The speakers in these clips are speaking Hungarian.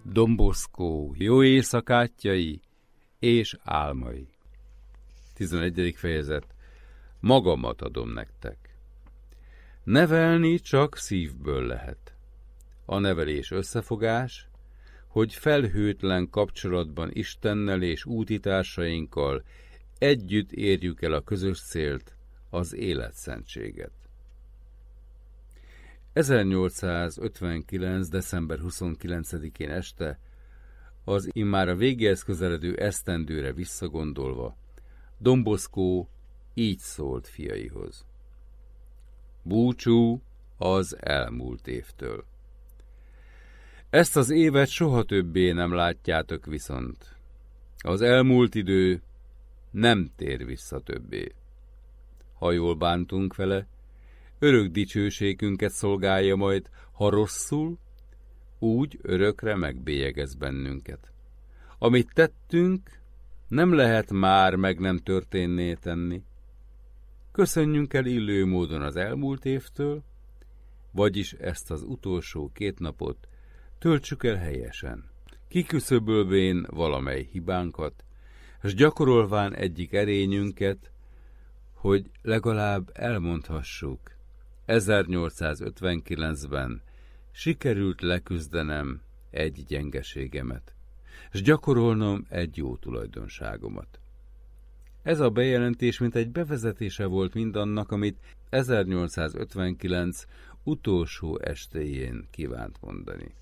Domboszkó jó éjszakátjai és álmai. 11. fejezet. Magamat adom nektek. Nevelni csak szívből lehet. A nevelés összefogás, hogy felhőtlen kapcsolatban Istennel és útitársainkkal együtt érjük el a közös célt, az életszentséget. 1859. december 29-én este, az immár a végéhez közeledő esztendőre visszagondolva, Domboszkó így szólt fiaihoz. Búcsú az elmúlt évtől. Ezt az évet soha többé nem látjátok viszont. Az elmúlt idő nem tér vissza többé. Ha jól bántunk vele, örök dicsőségünket szolgálja majd, ha rosszul, úgy örökre megbélyegez bennünket. Amit tettünk, nem lehet már meg nem történné tenni. Köszönjünk el illő módon az elmúlt évtől, vagyis ezt az utolsó 2 napot töltsük el helyesen, kiküszöbölvén valamely hibánkat, s gyakorolván egyik erényünket, hogy legalább elmondhassuk, 1859-ben sikerült leküzdenem egy gyengeségemet, s gyakorolnom egy jó tulajdonságomat. Ez a bejelentés mint egy bevezetése volt mindannak, amit 1859 utolsó estéjén kívánt mondani.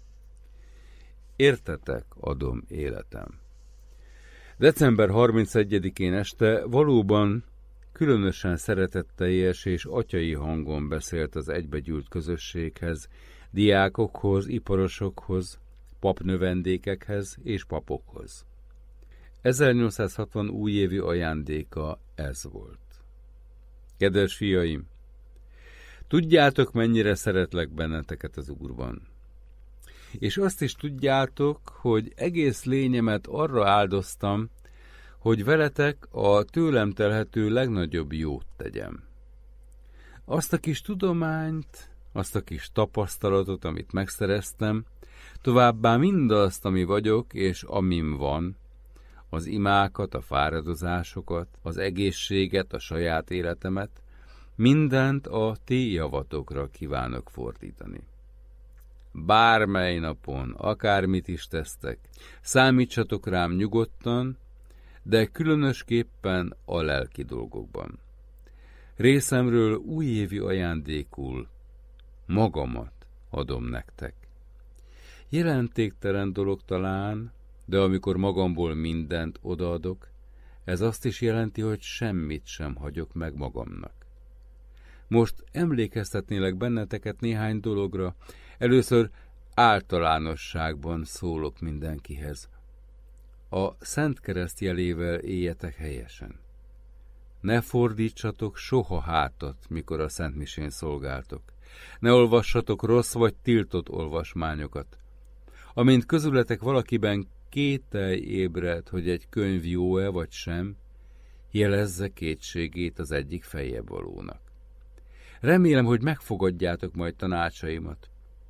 Értetek adom életem. December 31-én este valóban különösen szeretetteljes és atyai hangon beszélt az egybegyűlt közösséghez, diákokhoz, iparosokhoz, papnövendékekhez és papokhoz. 1860 újévi ajándéka ez volt. Kedves fiaim, tudjátok, mennyire szeretlek benneteket az Úrban. És azt is tudjátok, hogy egész lényemet arra áldoztam, hogy veletek a tőlem telhető legnagyobb jót tegyem. Azt a kis tudományt, azt a kis tapasztalatot, amit megszereztem, továbbá mindazt, ami vagyok és amim van, az imákat, a fáradozásokat, az egészséget, a saját életemet, mindent a ti javatokra kívánok fordítani. Bármely napon, akármit is tesztek, számítsatok rám nyugodtan, de különösképpen a lelki dolgokban. Részemről újévi ajándékul magamat adom nektek. Jelentéktelen dolog talán, de amikor magamból mindent odaadok, ez azt is jelenti, hogy semmit sem hagyok meg magamnak. Most emlékeztetnélek benneteket néhány dologra, először általánosságban szólok mindenkihez. A Szent Kereszt jelével éljetek helyesen. Ne fordítsatok soha hátat, mikor a szentmisén szolgáltok. Ne olvassatok rossz vagy tiltott olvasmányokat. Amint közületek valakiben kételj ébred, hogy egy könyv jó-e vagy sem, jelezze kétségét az egyik feljebb valónak. Remélem, hogy megfogadjátok majd tanácsaimat.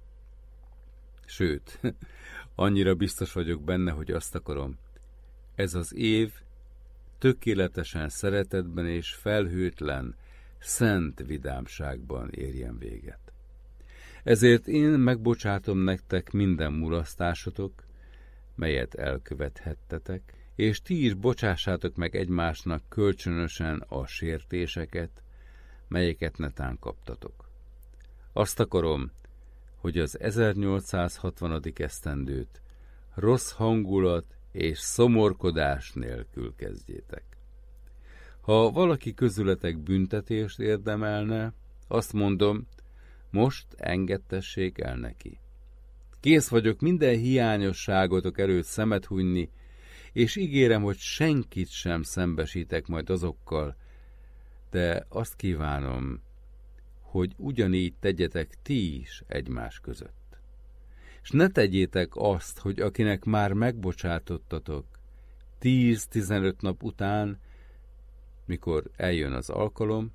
Sőt, annyira biztos vagyok benne, hogy azt akarom. Ez az év tökéletesen szeretetben és felhőtlen, szent vidámságban érjen véget. Ezért én megbocsátom nektek minden mulasztásotok, melyet elkövethettetek, és ti is bocsássátok meg egymásnak kölcsönösen a sértéseket, melyeket netán kaptatok. Azt akarom, hogy az 1860. esztendőt rossz hangulat és szomorkodás nélkül kezdjétek. Ha valaki közületek büntetést érdemelne, azt mondom, most engedtessék el neki. Kész vagyok minden hiányosságotok előtt szemet hunyni, és ígérem, hogy senkit sem szembesítek majd azokkal, de azt kívánom, hogy ugyanígy tegyetek ti is egymás között. És ne tegyétek azt, hogy akinek már megbocsátottatok, 10-15 nap után, mikor eljön az alkalom,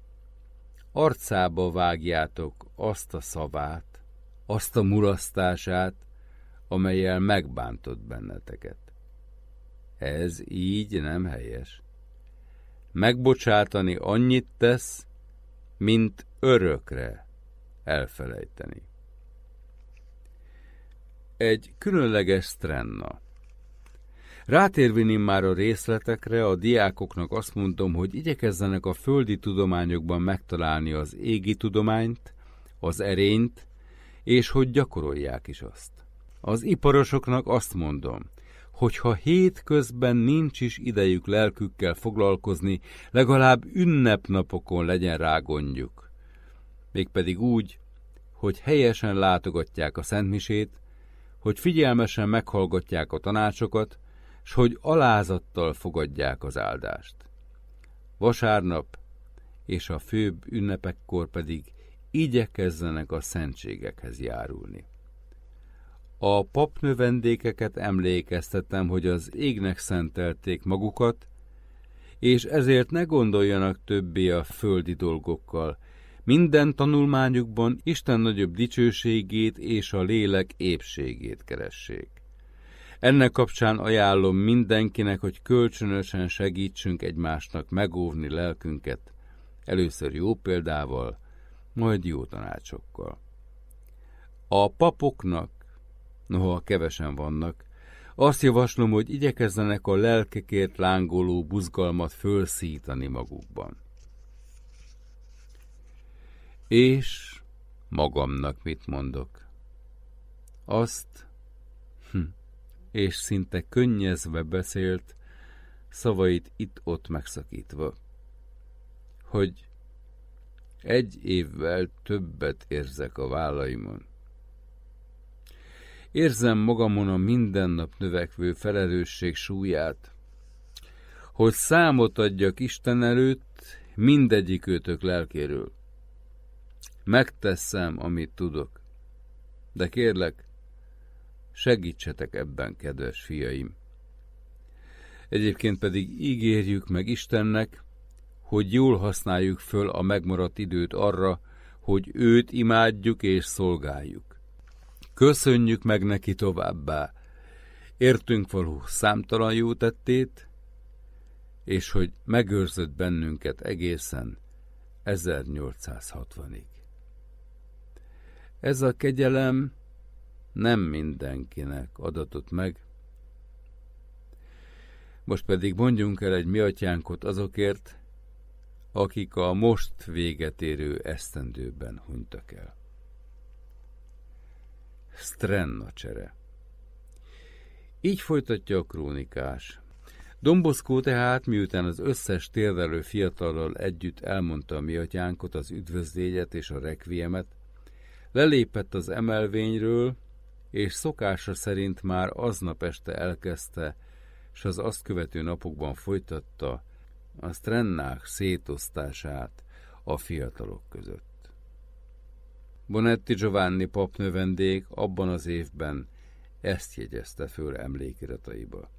arcába vágjátok azt a szavát, azt a mulasztását, amellyel megbántott benneteket. Ez így nem helyes. Megbocsátani annyit tesz, mint örökre elfelejteni. Egy különleges sztrenna. Rátérvén immár a részletekre, a diákoknak azt mondom, hogy igyekezzenek a földi tudományokban megtalálni az égi tudományt, az erényt, és hogy gyakorolják is azt. Az iparosoknak azt mondom, hogy ha hétközben nincs is idejük lelkükkel foglalkozni, legalább ünnepnapokon legyen rá gondjuk. Mégpedig úgy, hogy helyesen látogatják a szentmisét, hogy figyelmesen meghallgatják a tanácsokat, s hogy alázattal fogadják az áldást. Vasárnap és a főbb ünnepekkor pedig igyekezzenek a szentségekhez járulni. A papnövendékeket emlékeztetem, hogy az égnek szentelték magukat, és ezért ne gondoljanak többé a földi dolgokkal. Minden tanulmányukban Isten nagyobb dicsőségét és a lélek épségét keressék. Ennek kapcsán ajánlom mindenkinek, hogy kölcsönösen segítsünk egymásnak megóvni lelkünket, először jó példával, majd jó tanácsokkal. A papoknak, noha kevesen vannak, azt javaslom, hogy igyekezzenek a lelkekért lángoló buzgalmat fölszítani magukban. És magamnak mit mondok? Azt, és szinte könnyezve beszélt, szavait itt-ott megszakítva, hogy 1 évvel többet érzek a vállaimon. Érzem magamon a mindennap növekvő felelősség súlyát, hogy számot adjak Isten előtt mindegyikőtök lelkéről. Megteszem, amit tudok, de kérlek, segítsetek ebben, kedves fiaim. Egyébként pedig ígérjük meg Istennek, hogy jól használjuk föl a megmaradt időt arra, hogy őt imádjuk és szolgáljuk. Köszönjük meg neki továbbá értünk való számtalan jó tettét, és hogy megőrzött bennünket egészen 1860-ig. Ez a kegyelem nem mindenkinek adatott meg. Most pedig mondjunk el egy mi atyánkot azokért, akik a most véget érő esztendőben hunytak el. Sztrenna csere. Így folytatja a krónikás. Don Bosco tehát, miután az összes térdelő fiatallal együtt elmondta a mi atyánkot, az üdvözlégyet és a rekviemet, lelépett az emelvényről, és szokása szerint már aznap este elkezdte, s az azt követő napokban folytatta a sztrennák szétosztását a fiatalok között. Bonetti Giovanni papnövendék abban az évben ezt jegyezte föl emlékirataiba.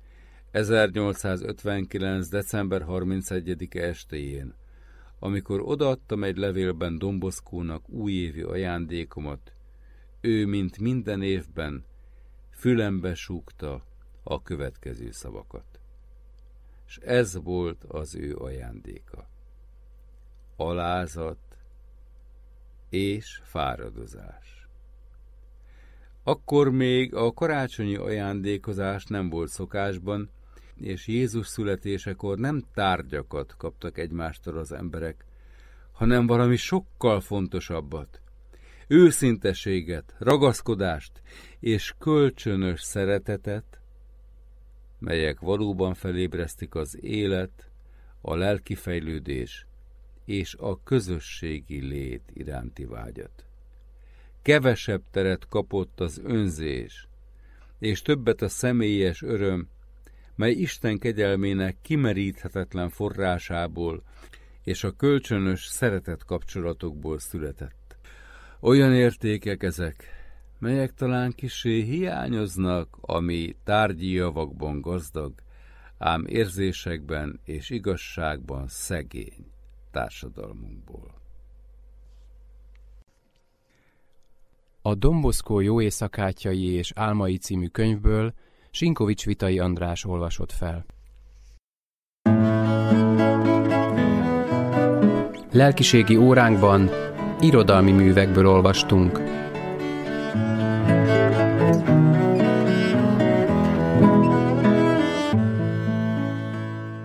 1859. december 31-e estéjén, amikor odaadtam egy levélben Don Boscónak újévi ajándékomat, ő, mint minden évben, fülembe súgta a következő szavakat. És ez volt az ő ajándéka. Alázat és fáradozás. Akkor még a karácsonyi ajándékozás nem volt szokásban, és Jézus születésekor nem tárgyakat kaptak egymástól az emberek, hanem valami sokkal fontosabbat, őszinteséget, ragaszkodást és kölcsönös szeretetet, melyek valóban felébresztik az élet, a lelki fejlődés és a közösségi lét iránti vágyat. Kevesebb teret kapott az önzés, és többet a személyes öröm, mely Isten kegyelmének kimeríthetetlen forrásából és a kölcsönös szeretet kapcsolatokból született. Olyan értékek ezek, melyek talán kissé hiányoznak a mi tárgyi javakban gazdag, ám érzésekben és igazságban szegény társadalmunkból. A Don Bosco Jó éjszakátjai és álmai című könyvből Sinkovics Vitai András olvasott fel. Lelkiségi óránkban irodalmi művekből olvastunk.